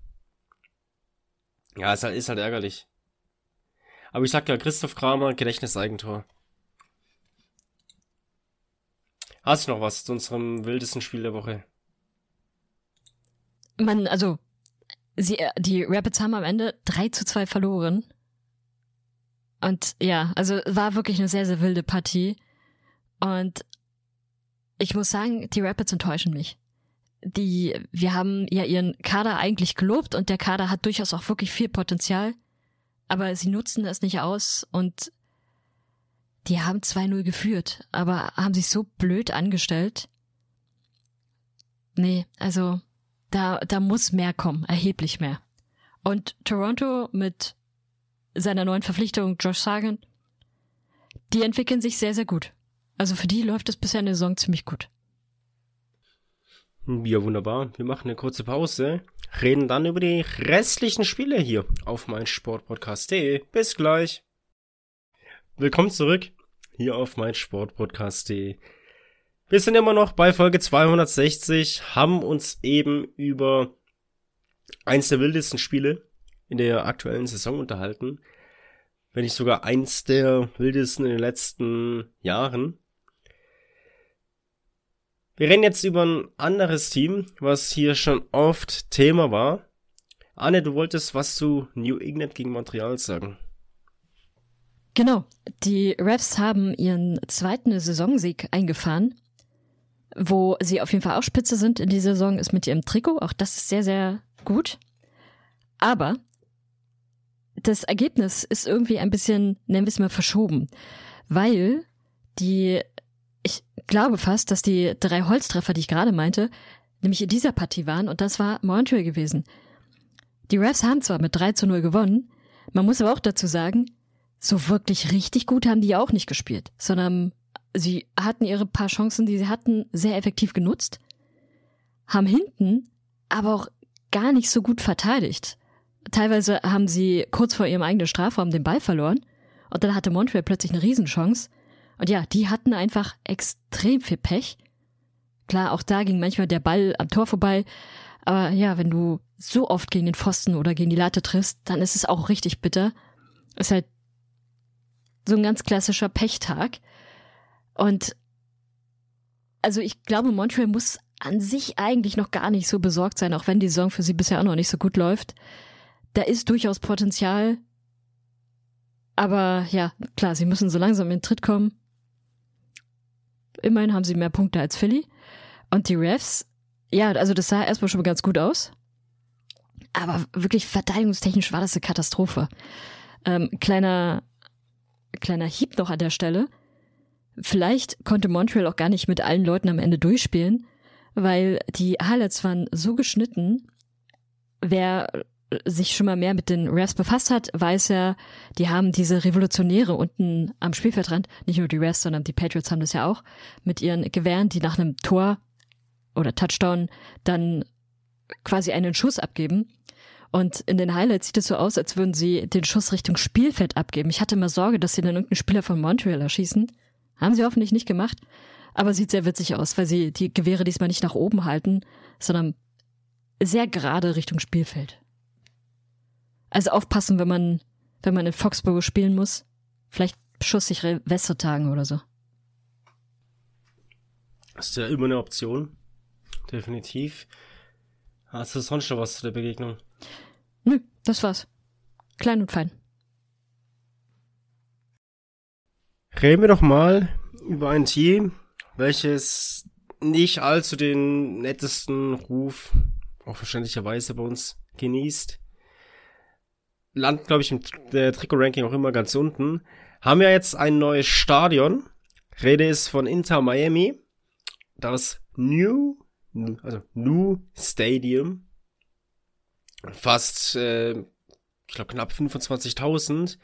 Ja, ist halt ärgerlich. Aber ich sag ja, Christoph Kramer, Gedächtniseigentor. Hast du noch was zu unserem wildesten Spiel der Woche? Die Rapids haben am Ende 3-2 verloren. Und ja, also war wirklich eine sehr, sehr wilde Partie. Und ich muss sagen, die Rapids enttäuschen mich. Wir haben ja ihren Kader eigentlich gelobt und der Kader hat durchaus auch wirklich viel Potenzial. Aber sie nutzen das nicht aus und die haben 2-0 geführt, aber haben sich so blöd angestellt. Nee, also da muss mehr kommen, erheblich mehr. Und Toronto mit seiner neuen Verpflichtung Josh Sargent, die entwickeln sich sehr, sehr gut. Also für die läuft es bisher in der Saison ziemlich gut. Ja, wunderbar. Wir machen eine kurze Pause, reden dann über die restlichen Spiele hier auf meinsportpodcast.de. Bis gleich. Willkommen zurück hier auf meinsportpodcast.de. Wir sind immer noch bei Folge 260, haben uns eben über eins der wildesten Spiele in der aktuellen Saison unterhalten. Wenn nicht sogar eins der wildesten in den letzten Jahren. Wir reden jetzt über ein anderes Team, was hier schon oft Thema war. Anne, du wolltest was zu New England gegen Montreal sagen. Genau, die Refs haben ihren zweiten Saisonsieg eingefahren, wo sie auf jeden Fall auch Spitze sind in dieser Saison, ist mit ihrem Trikot, auch das ist sehr, sehr gut. Aber das Ergebnis ist irgendwie ein bisschen, nennen wir es mal, verschoben, weil ich glaube fast, dass die 3 Holztreffer, die ich gerade meinte, nämlich in dieser Partie waren und das war Montreal gewesen. Die Refs haben zwar mit 3-0 gewonnen, man muss aber auch dazu sagen, so wirklich richtig gut haben die ja auch nicht gespielt, sondern sie hatten ihre paar Chancen, die sie hatten, sehr effektiv genutzt. haben hinten aber auch gar nicht so gut verteidigt. Teilweise haben sie kurz vor ihrem eigenen Strafraum den Ball verloren und dann hatte Montreal plötzlich eine Riesenchance. Und ja, die hatten einfach extrem viel Pech. Klar, auch da ging manchmal der Ball am Tor vorbei. Aber ja, wenn du so oft gegen den Pfosten oder gegen die Latte triffst, dann ist es auch richtig bitter. Ist halt so ein ganz klassischer Pechtag. Und also ich glaube, Montreal muss an sich eigentlich noch gar nicht so besorgt sein, auch wenn die Saison für sie bisher auch noch nicht so gut läuft. Da ist durchaus Potenzial. Aber ja, klar, sie müssen so langsam in den Tritt kommen. Immerhin haben sie mehr Punkte als Philly. Und die Refs, ja, also das sah erstmal schon mal ganz gut aus. Aber wirklich verteidigungstechnisch war das eine Katastrophe. Kleiner Hieb noch an der Stelle. Vielleicht konnte Montreal auch gar nicht mit allen Leuten am Ende durchspielen, weil die Highlights waren so geschnitten. Wer sich schon mal mehr mit den Refs befasst hat, weiß ja, die haben diese Revolutionäre unten am Spielfeldrand, nicht nur die Refs, sondern die Patriots haben das ja auch, mit ihren Gewehren, die nach einem Tor oder Touchdown dann quasi einen Schuss abgeben. Und in den Highlights sieht es so aus, als würden sie den Schuss Richtung Spielfeld abgeben. Ich hatte immer Sorge, dass sie dann irgendeinen Spieler von Montreal erschießen. Haben sie hoffentlich nicht gemacht, aber sieht sehr witzig aus, weil sie die Gewehre diesmal nicht nach oben halten, sondern sehr gerade Richtung Spielfeld. Also aufpassen, wenn man in Foxborough spielen muss. Vielleicht schusssichere Westertagen oder so. Das ist ja immer eine Option. Definitiv. Hast du sonst noch was zu der Begegnung? Nö, das war's. Klein und fein. Reden wir doch mal über ein Team, welches nicht allzu den nettesten Ruf, auch verständlicherweise bei uns, genießt. Landen, glaube ich, im Trikot-Ranking auch immer ganz unten. Haben ja jetzt ein neues Stadion. Rede ist von Inter Miami. Das New Stadium. Fast, ich glaube, knapp 25.000.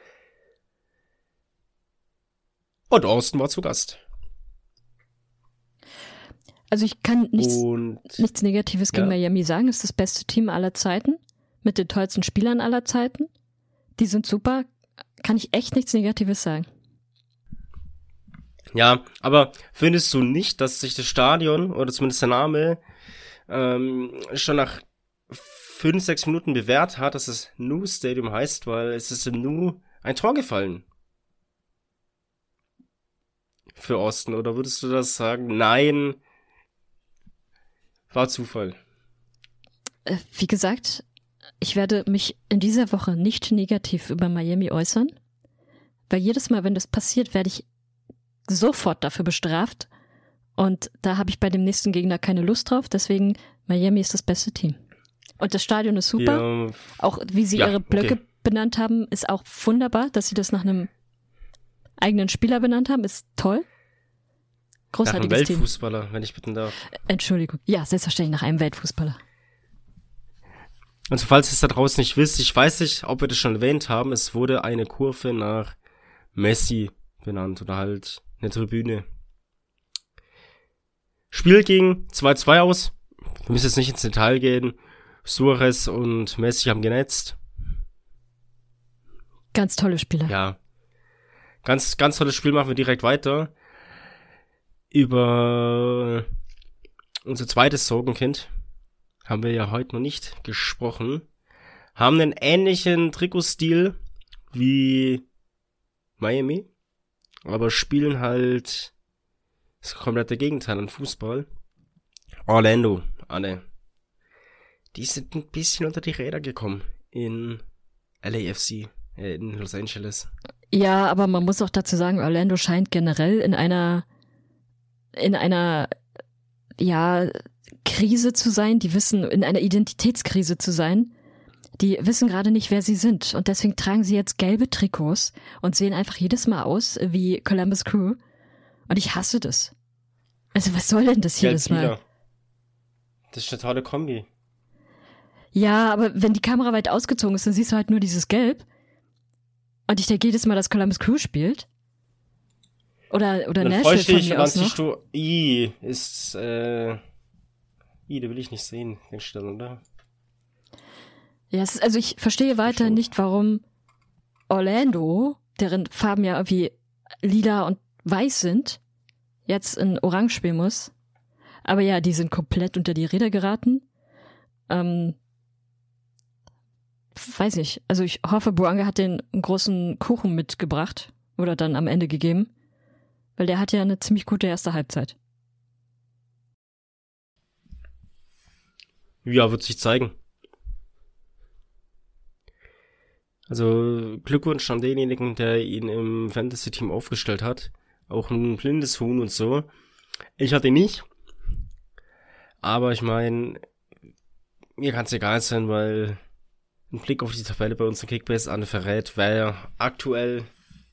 Und Austin war zu Gast. Also ich kann nichts Negatives gegen Miami sagen. Es ist das beste Team aller Zeiten. Mit den tollsten Spielern aller Zeiten. Die sind super. Kann ich echt nichts Negatives sagen. Ja, aber findest du nicht, dass sich das Stadion, oder zumindest der Name, schon nach 5-6 Minuten bewährt hat, dass es New Stadium heißt, weil es ist im Nu ein Tor gefallen? Für Austin, oder würdest du das sagen? Nein, war Zufall. Wie gesagt, ich werde mich in dieser Woche nicht negativ über Miami äußern, weil jedes Mal, wenn das passiert, werde ich sofort dafür bestraft und da habe ich bei dem nächsten Gegner keine Lust drauf, deswegen Miami ist das beste Team. Und das Stadion ist super, ja, auch wie sie ihre Blöcke benannt haben, ist auch wunderbar, dass sie das nach einem eigenen Spieler benannt haben, ist toll. Großartiges Team. Nach einem Weltfußballer, wenn ich bitten darf. Entschuldigung, ja, selbstverständlich nach einem Weltfußballer. Also falls ihr es da draußen nicht wisst, ich weiß nicht, ob wir das schon erwähnt haben, es wurde eine Kurve nach Messi benannt oder halt eine Tribüne. Spiel ging 2-2 aus. Wir müssen jetzt nicht ins Detail gehen. Suarez und Messi haben genetzt. Ganz tolle Spieler. Ja. Ganz, ganz tolles Spiel, machen wir direkt weiter. Über unser zweites Sorgenkind haben wir ja heute noch nicht gesprochen. Haben einen ähnlichen Trikotstil wie Miami, aber spielen halt das komplette Gegenteil an Fußball. Orlando, Anne. Die sind ein bisschen unter die Räder gekommen in LAFC, in Los Angeles. Ja, aber man muss auch dazu sagen, Orlando scheint generell in einer Krise zu sein. Die wissen, in einer Identitätskrise zu sein. Die wissen gerade nicht, wer sie sind. Und deswegen tragen sie jetzt gelbe Trikots und sehen einfach jedes Mal aus wie Columbus Crew. Und ich hasse das. Also was soll denn das jedes Mal? Das ist eine tolle Kombi. Ja, aber wenn die Kamera weit ausgezogen ist, dann siehst du halt nur dieses Gelb. Und ich denke jedes Mal, dass Columbus Crew spielt. Oder Nashville von mir aus noch. Den will ich nicht sehen, den Stern, oder? Ja, also ich verstehe weiter nicht, warum Orlando, deren Farben ja irgendwie lila und weiß sind, jetzt in Orange spielen muss. Aber ja, die sind komplett unter die Räder geraten. Weiß nicht. Also ich hoffe, Bouanga hat den einen großen Kuchen mitgebracht oder dann am Ende gegeben. Weil der hat ja eine ziemlich gute erste Halbzeit. Ja, wird sich zeigen. Also Glückwunsch an denjenigen, der ihn im Fantasy-Team aufgestellt hat. Auch ein blindes Huhn und so. Ich hatte ihn nicht. Aber ich meine, mir kann es egal sein, weil ein Blick auf die Tabelle bei uns in Kickbase an verrät, wer aktuell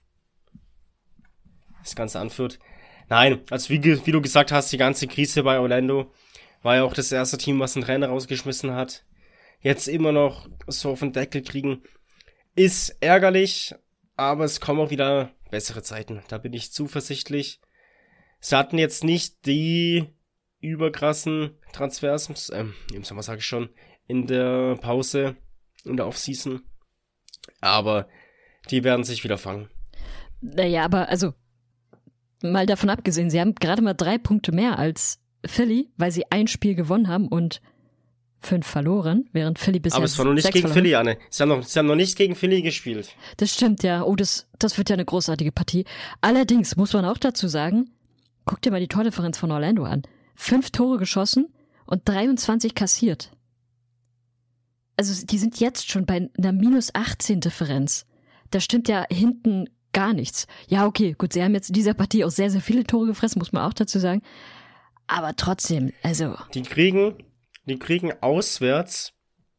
das Ganze anführt. Nein, also wie du gesagt hast, die ganze Krise bei Orlando war ja auch das erste Team, was einen Trainer rausgeschmissen hat. Jetzt immer noch so auf den Deckel kriegen, ist ärgerlich, aber es kommen auch wieder bessere Zeiten. Da bin ich zuversichtlich. Sie hatten jetzt nicht die überkrassen Transfers, im Sommer sage ich schon, in der Pause, in der Offseason. Aber die werden sich wieder fangen. Naja, aber also mal davon abgesehen, sie haben gerade mal 3 Punkte mehr als Philly, weil sie ein Spiel gewonnen haben und 5 verloren, während Philly bisher 6 Aber es war noch nicht gegen verloren. Philly, Anne. Sie haben noch nicht gegen Philly gespielt. Das stimmt, ja. Oh, das wird ja eine großartige Partie. Allerdings muss man auch dazu sagen, guck dir mal die Tordifferenz von Orlando an. 5 Tore geschossen und 23 kassiert. Also die sind jetzt schon bei einer minus 18 Differenz. Da stimmt ja hinten gar nichts. Ja, okay, gut, sie haben jetzt in dieser Partie auch sehr, sehr viele Tore gefressen, muss man auch dazu sagen. Aber trotzdem, also... Die kriegen auswärts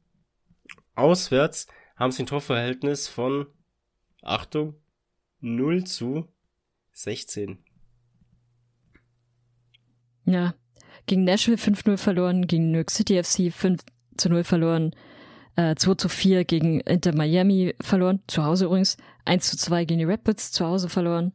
haben sie ein Torverhältnis von, Achtung, 0:16. Ja, gegen Nashville 5-0 verloren, gegen New York City FC 5-0 verloren, 2-4 gegen Inter Miami verloren, zu Hause übrigens, 1-2 gegen die Rapids, zu Hause verloren.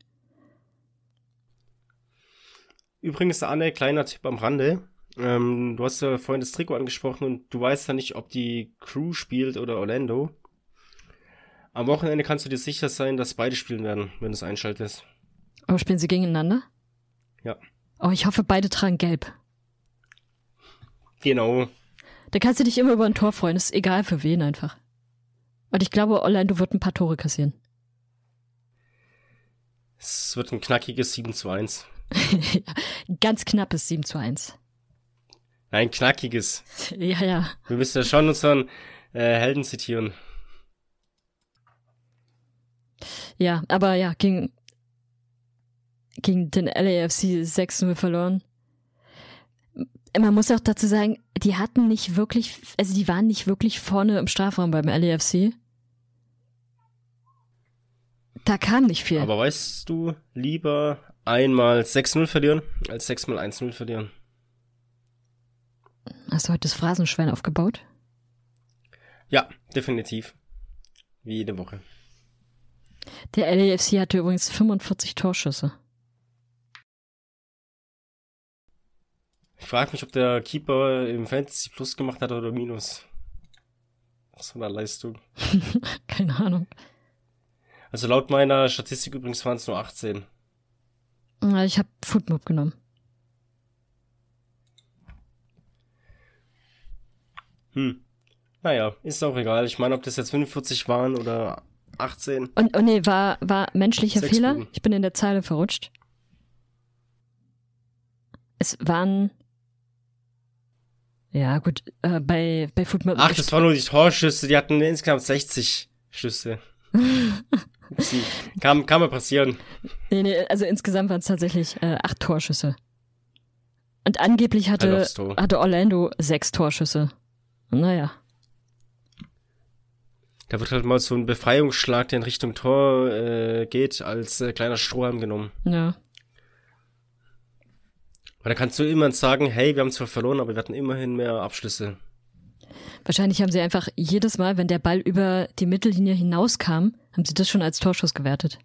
Übrigens, Anne, kleiner Tipp am Rande. Du hast ja vorhin das Trikot angesprochen und du weißt ja nicht, ob die Crew spielt oder Orlando. Am Wochenende kannst du dir sicher sein, dass beide spielen werden, wenn du es einschaltest. Aber spielen sie gegeneinander? Ja. Oh, ich hoffe, beide tragen gelb. Genau. Da kannst du dich immer über ein Tor freuen, ist egal für wen einfach. Und ich glaube, Orlando wird ein paar Tore kassieren. Es wird ein knackiges 7:1. Ganz knappes 7:1. Nein, knackiges. Ja, ja. Wir müssen ja schon unseren Helden zitieren. Ja, aber ja, gegen den LAFC 6-0 verloren. Man muss auch dazu sagen, die hatten nicht wirklich, also die waren nicht wirklich vorne im Strafraum beim LAFC. Da kam nicht viel. Aber weißt du, lieber einmal 6:0 verlieren, als 6-mal 1-0 verlieren. Hast du heute das Phrasenschwein aufgebaut? Ja, definitiv. Wie jede Woche. Der LAFC hatte übrigens 45 Torschüsse. Ich frage mich, ob der Keeper im Fantasy Plus gemacht hat oder Minus. Nach so einer Leistung. Keine Ahnung. Also laut meiner Statistik übrigens waren es nur 18. Ich habe Footmob genommen. Naja, ist auch egal. Ich meine, ob das jetzt 45 waren oder 18. Und nee, war menschlicher 6 Fehler. Minuten. Ich bin in der Zeile verrutscht. Es waren... Ja, gut, bei Footmob... Ach, das waren nur die Torschüsse. Die hatten insgesamt 60 Schüsse. Upsi. Kann mal passieren. Nee, also insgesamt waren es tatsächlich 8 Torschüsse. Und angeblich hatte Orlando 6 Torschüsse. Naja. Da wird halt mal so ein Befreiungsschlag, der in Richtung Tor geht, als kleiner Strohhalm genommen. Ja. Weil da kannst du immer sagen, hey, wir haben zwar verloren, aber wir hatten immerhin mehr Abschlüsse. Wahrscheinlich haben sie einfach jedes Mal, wenn der Ball über die Mittellinie hinauskam, haben sie das schon als Torschuss gewertet.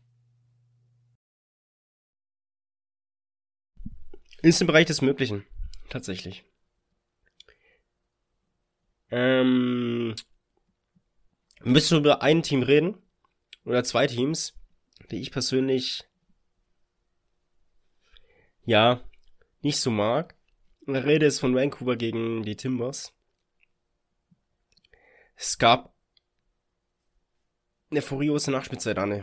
Ist im Bereich des Möglichen. Tatsächlich. müssen wir über ein Team reden. Oder zwei Teams, die ich persönlich nicht so mag. Die Rede ist von Vancouver gegen die Timbers. Es gab eine furiose Nachspielzeit, Anne.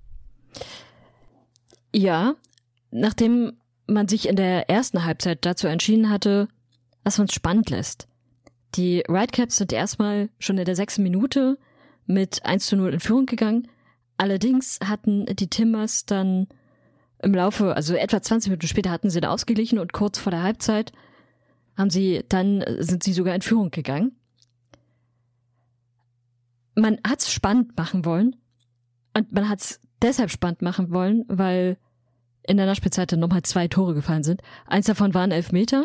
Ja, nachdem man sich in der ersten Halbzeit dazu entschieden hatte, was uns spannend lässt. Die Whitecaps sind erstmal schon in der 6. Minute mit 1:0 in Führung gegangen. Allerdings hatten die Timbers dann im Laufe, also etwa 20 Minuten später hatten sie da ausgeglichen und kurz vor der Halbzeit sind sie sogar in Führung gegangen. Man hat es spannend machen wollen und man hat es deshalb spannend machen wollen, weil in der Nachspielzeit dann nochmal 2 Tore gefallen sind. Eins davon war ein Elfmeter.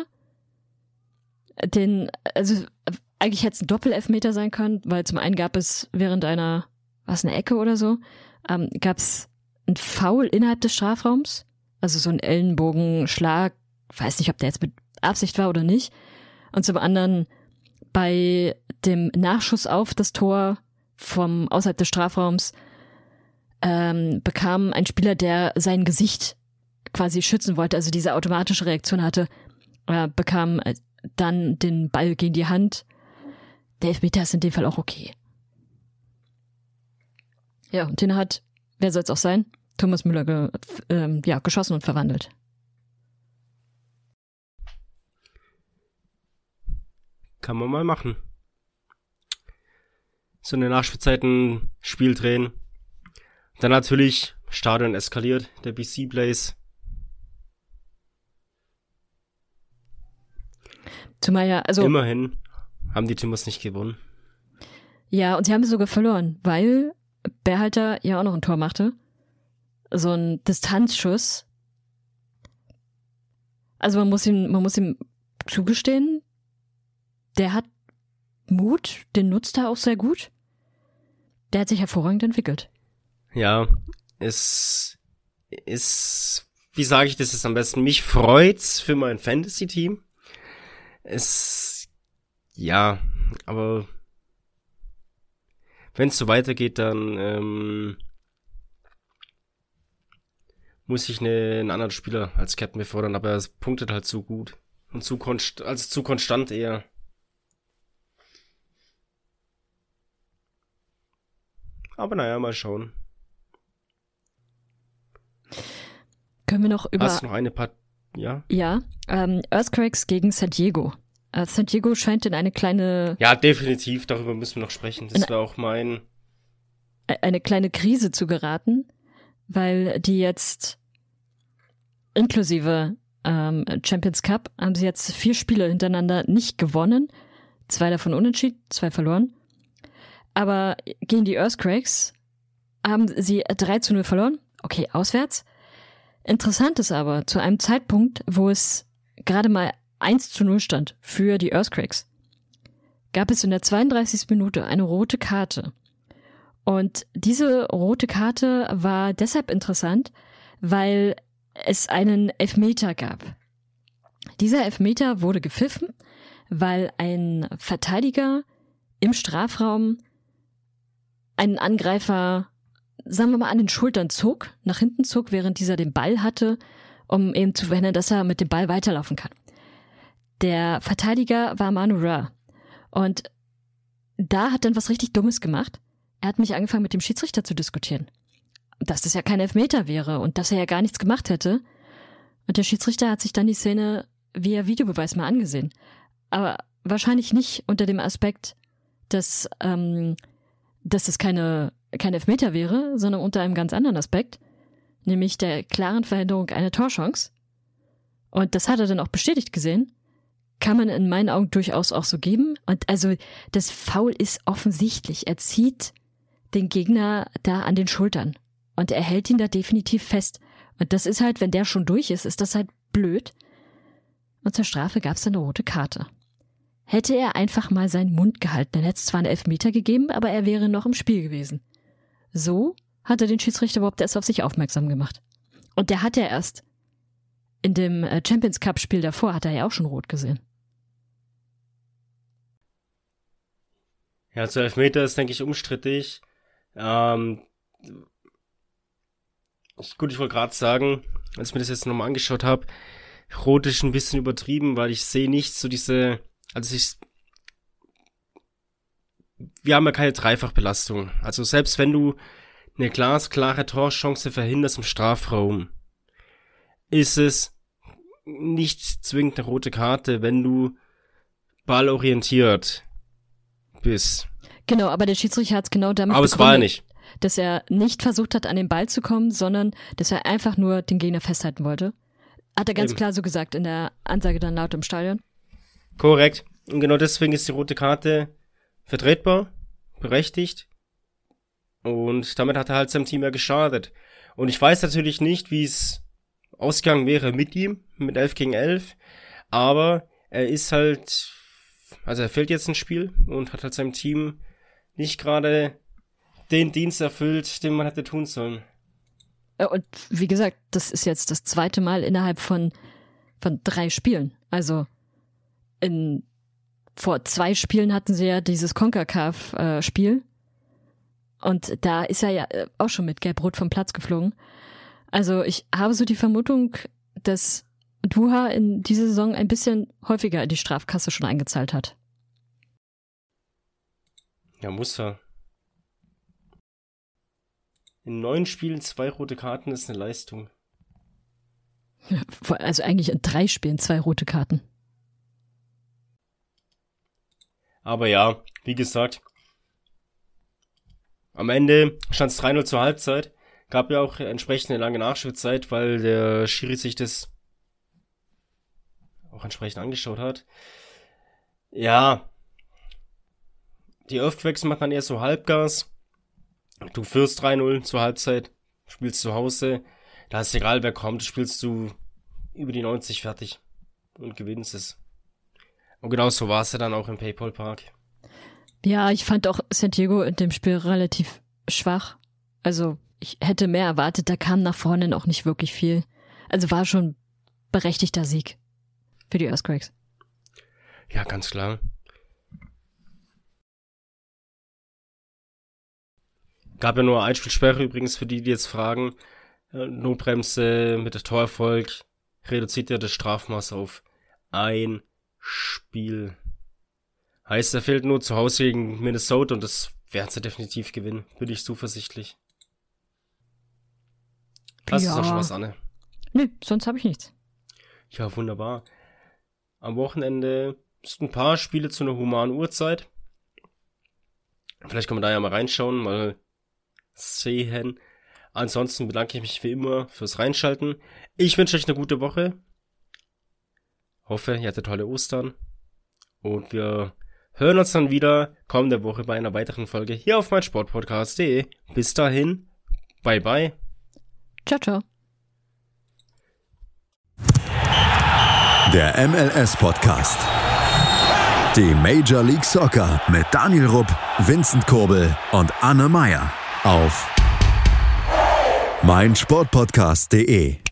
Eigentlich hätte es ein Doppel-Elfmeter sein können, weil zum einen gab es während eine Ecke oder so, gab es ein Foul innerhalb des Strafraums, also so ein Ellenbogenschlag, weiß nicht, ob der jetzt mit Absicht war oder nicht. Und zum anderen bei dem Nachschuss auf das Tor vom außerhalb des Strafraums bekam ein Spieler, der sein Gesicht quasi schützen wollte, also diese automatische Reaktion hatte, bekam dann den Ball gegen die Hand. Der Elfmeter ist in dem Fall auch okay. Ja, und den hat, wer soll es auch sein, Thomas Müller geschossen und verwandelt. Kann man mal machen. So eine Nachspielzeit ein Spiel drehen. Dann natürlich Stadion eskaliert, der BC Blaze. Zumal ja, also immerhin haben die Timbers nicht gewonnen. Ja, und sie haben sogar verloren, weil Berhalter ja auch noch ein Tor machte. So ein Distanzschuss. Also man muss ihm zugestehen, der hat Mut, den nutzt er auch sehr gut. Der hat sich hervorragend entwickelt. Ja, es ist, wie sage ich das jetzt am besten? Mich freut's für mein Fantasy-Team. Aber wenn es so weitergeht, dann muss ich einen anderen Spieler als Captain befördern, aber er punktet halt zu gut und zu konstant eher. Aber naja, mal schauen. Können wir noch über... Hast du noch eine Part... Ja? Ja, Earthquakes gegen San Diego. San Diego scheint in eine kleine... Ja, definitiv, darüber müssen wir noch sprechen. Das war auch eine kleine Krise zu geraten, weil die jetzt inklusive Champions Cup haben sie jetzt 4 Spiele hintereinander nicht gewonnen. 2 davon unentschieden, 2 verloren. Aber gegen die Earthquakes haben sie 3:0 verloren. Okay, auswärts. Interessant ist aber, zu einem Zeitpunkt, wo es gerade mal 1:0 stand für die Earthquakes, gab es in der 32. Minute eine rote Karte. Und diese rote Karte war deshalb interessant, weil es einen Elfmeter gab. Dieser Elfmeter wurde gepfiffen, weil ein Verteidiger im Strafraum einen Angreifer, sagen wir mal, an den Schultern nach hinten zog, während dieser den Ball hatte, um eben zu verhindern, dass er mit dem Ball weiterlaufen kann. Der Verteidiger war Manu Ra. Und da hat dann was richtig Dummes gemacht. Er hat mich angefangen, mit dem Schiedsrichter zu diskutieren. Dass das ja kein Elfmeter wäre und dass er ja gar nichts gemacht hätte. Und der Schiedsrichter hat sich dann die Szene via Videobeweis mal angesehen. Aber wahrscheinlich nicht unter dem Aspekt, dass es kein Elfmeter wäre, sondern unter einem ganz anderen Aspekt, nämlich der klaren Verhinderung einer Torchance. Und das hat er dann auch bestätigt gesehen. Kann man in meinen Augen durchaus auch so geben. Und also das Foul ist offensichtlich. Er zieht den Gegner da an den Schultern und er hält ihn da definitiv fest. Und das ist halt, wenn der schon durch ist das halt blöd. Und zur Strafe gab es dann eine rote Karte. Hätte er einfach mal seinen Mund gehalten, dann hätte es zwar einen Elfmeter gegeben, aber er wäre noch im Spiel gewesen. So hat er den Schiedsrichter überhaupt erst auf sich aufmerksam gemacht. Und der hat ja erst in dem Champions Cup Spiel davor hat er ja auch schon rot gesehen. Ja, zu Elfmeter ist, denke ich, umstrittig. Ich wollte gerade sagen, als ich mir das jetzt nochmal angeschaut habe, Rot ist ein bisschen übertrieben, weil ich sehe nicht so wir haben ja keine Dreifachbelastung. Also selbst wenn du eine glasklare Torchance verhinderst im Strafraum, ist es nicht zwingend eine rote Karte, wenn du ballorientiert bist. Genau, aber der Schiedsrichter hat es genau damit aber es war er nicht. Dass er nicht versucht hat, an den Ball zu kommen, sondern dass er einfach nur den Gegner festhalten wollte. Hat er ganz klar so gesagt in der Ansage dann laut im Stadion. Korrekt. Und genau deswegen ist die rote Karte vertretbar, berechtigt. Und damit hat er halt seinem Team ja geschadet. Und ich weiß natürlich nicht, wie es ausgegangen wäre mit ihm, mit 11 gegen 11. Aber er ist halt, also er fehlt jetzt ins Spiel und hat halt seinem Team nicht gerade den Dienst erfüllt, den man hätte tun sollen. Und wie gesagt, das ist jetzt das 2. Mal innerhalb von 3 Spielen. Also vor 2 Spielen hatten sie ja dieses CONCACAF-Spiel. Und da ist er ja auch schon mit Gelb-Rot vom Platz geflogen. Also ich habe so die Vermutung, dass Duha in dieser Saison ein bisschen häufiger in die Strafkasse schon eingezahlt hat. Ja, muss er. In 9 Spielen 2 rote Karten ist eine Leistung. Also eigentlich in 3 Spielen 2 rote Karten. Aber ja, wie gesagt, am Ende stand es 3-0 zur Halbzeit. Gab ja auch entsprechend eine lange Nachspielzeit, weil der Schiri sich das auch entsprechend angeschaut hat. Ja, die Aufwechslung macht man eher so Halbgas. Du führst 3-0 zur Halbzeit, spielst zu Hause, da ist egal wer kommt, spielst du über die 90 fertig und gewinnst es. Und genau so war es ja dann auch im PayPal Park. Ja, ich fand auch San Diego in dem Spiel relativ schwach. Also ich hätte mehr erwartet, da kam nach vorne auch nicht wirklich viel. Also war schon berechtigter Sieg für die Earthquakes. Ja, ganz klar. Gab ja nur Einspielsperre übrigens für die jetzt fragen. Notbremse mit der Torerfolg reduziert ja das Strafmaß auf 1 Spiel. Heißt, er fehlt nur zu Hause gegen Minnesota und das werden sie definitiv gewinnen. Bin ich zuversichtlich. Hast du noch schon was, Anne? Nö, sonst habe ich nichts. Ja, wunderbar. Am Wochenende sind ein paar Spiele zu einer humanen Uhrzeit. Vielleicht können wir da ja mal reinschauen, mal sehen. Ansonsten bedanke ich mich wie immer fürs Reinschalten. Ich wünsche euch eine gute Woche. Hoffe, ihr hattet tolle Ostern. Und wir hören uns dann wieder kommende Woche bei einer weiteren Folge hier auf meinsportpodcast.de. Bis dahin, bye bye. Ciao, ciao. Der MLS-Podcast. Die Major League Soccer mit Daniel Rupp, Vincent Kurbel und Anne Meyer auf meinsportpodcast.de.